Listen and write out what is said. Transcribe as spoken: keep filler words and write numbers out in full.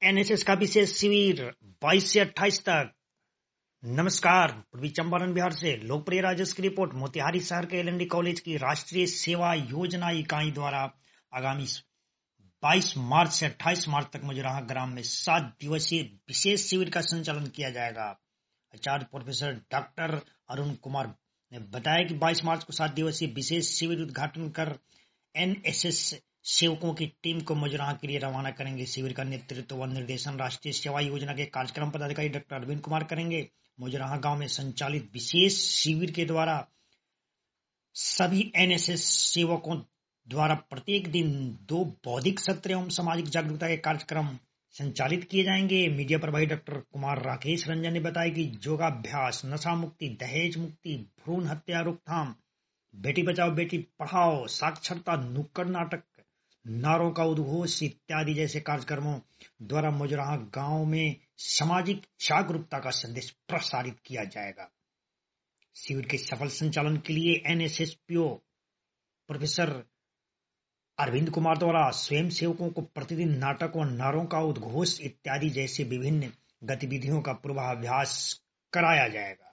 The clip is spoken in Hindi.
एनएसएस का विशेष शिविर बाईस से अट्ठाईस तक। नमस्कार, पूर्वी चंपारण बिहार से लोकप्रिय राजस्व की रिपोर्ट। मोतिहारी शहर के एलएनडी कॉलेज की राष्ट्रीय सेवा योजना इकाई द्वारा आगामी बाईस मार्च से अट्ठाईस मार्च तक मुजराहा ग्राम में सात दिवसीय विशेष शिविर का संचालन किया जाएगा। आचार्य प्रोफेसर डॉक्टर अरुण कुमार ने बताया कि बाईस मार्च को सात दिवसीय विशेष शिविर उद्घाटन कर एनएसएस सेवकों की टीम को मुजराहा के लिए रवाना करेंगे। शिविर का नेतृत्व व निर्देशन राष्ट्रीय सेवा योजना के कार्यक्रम पदाधिकारी डॉक्टर अरविंद कुमार करेंगे। मुजराहा गांव में संचालित विशेष शिविर के द्वारा सभी एनएसएस सेवकों द्वारा प्रत्येक दिन दो बौद्धिक सत्र एवं सामाजिक जागरूकता के कार्यक्रम संचालित किए जाएंगे। मीडिया प्रभारी डॉक्टर कुमार राकेश रंजन ने बताया कि योगाभ्यास, नशा मुक्ति, दहेज मुक्ति, भ्रूण हत्या रोकथाम, बेटी बचाओ बेटी पढ़ाओ, साक्षरता, नुक्कड़ नाटक, नारों का उद्घोष इत्यादि जैसे कार्यक्रमों द्वारा मुजराहा गांव में सामाजिक जागरूकता का संदेश प्रसारित किया जाएगा। शिविर के सफल संचालन के लिए एनएसएसपीओ प्रोफेसर अरविंद कुमार द्वारा स्वयं सेवकों को प्रतिदिन नाटक व नारों का उद्घोष इत्यादि जैसे विभिन्न गतिविधियों का पूर्वाभ्यास कराया जाएगा।